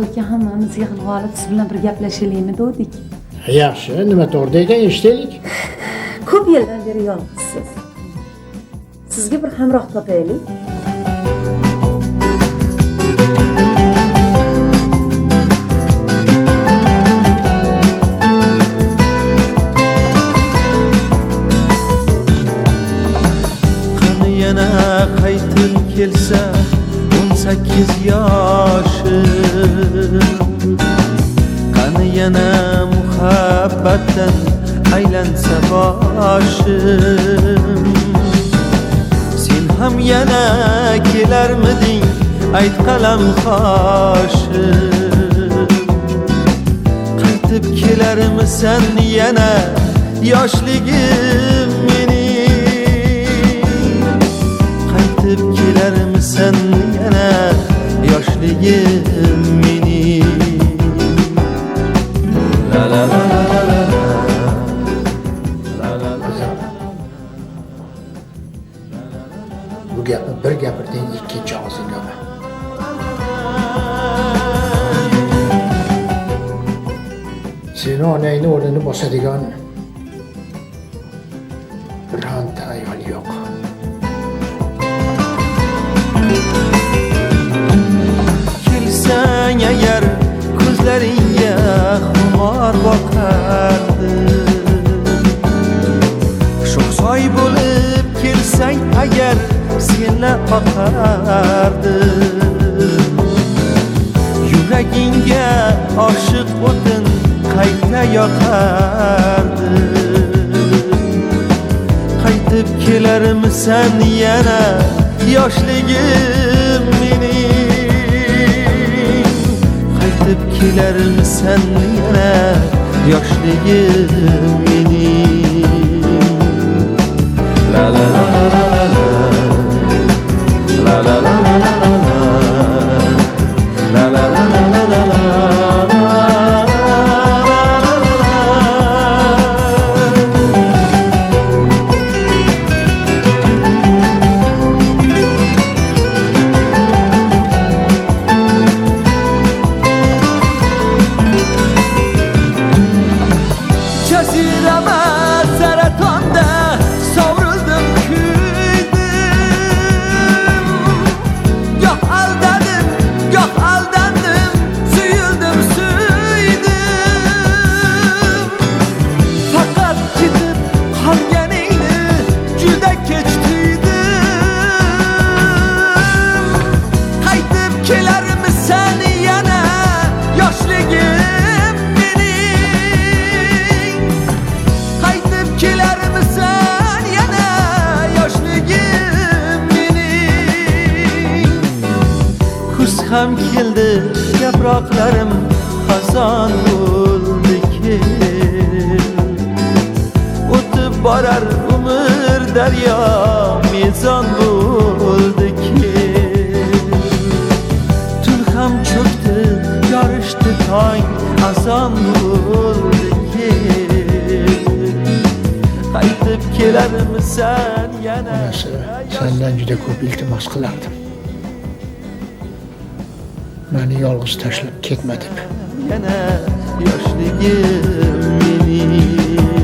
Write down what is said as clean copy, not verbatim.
aka hammamiz yig'ilib olib siz bilan bir gaplashaylikmi dedik. Yaxshi, nima to'g'rida ekan eshitaylik. Ko'p yildan beri yolg'izsiz. Sizga bir hamroh topaylik. Qani yana qaytib kelsa 18 yoshim, qani yana muhabbatdan aylansa boshim. Sen ham yana kelarmiding ayt qalam qoshim, qaytib kelarmisan yana yoshligim mening, qaytib kelarmisan yana yoshligim mening. La la la la la Bu gapni bir gapirding, ikkinchi og'zingga olma. Seni onangni o'rnini bosadigan bironta ayol yo'q. Kelsang agar ko'zlaringga xumor boqardim, sho'xsoy bo'lib kelsang agar senla oqardim. Yuragingga oshiq o'tin qayta yoqardim, qaytib kelarmisan yana yoshligim mening, qaytib kelarmisan yana yoshligim mening. La la la la la la la la la la la la la la. Jazirama saratonda sovrildim, kuydim. Goh aldadim, goh aldandim, suyuldim, suydim. Faqat ketib qolganingni juda kech tuydim. Qaytib kelarmisan yana yoshligim mening, qaytib kelarmisan yana yoshligim mening. Kuz ham keldi, yaproqlarim xazon bo'ldi kel, o'tib borar umr daryo mezon bo'ldi kel. Tun ham cho'kti, yorishdi tong, azon bo'ldi kel, qaytib kelarmisan yana. Onasi sendan juda ko'p iltimos qilardim. Meni yolg'iz tashlab ketma deb. Yana yoshligim mening.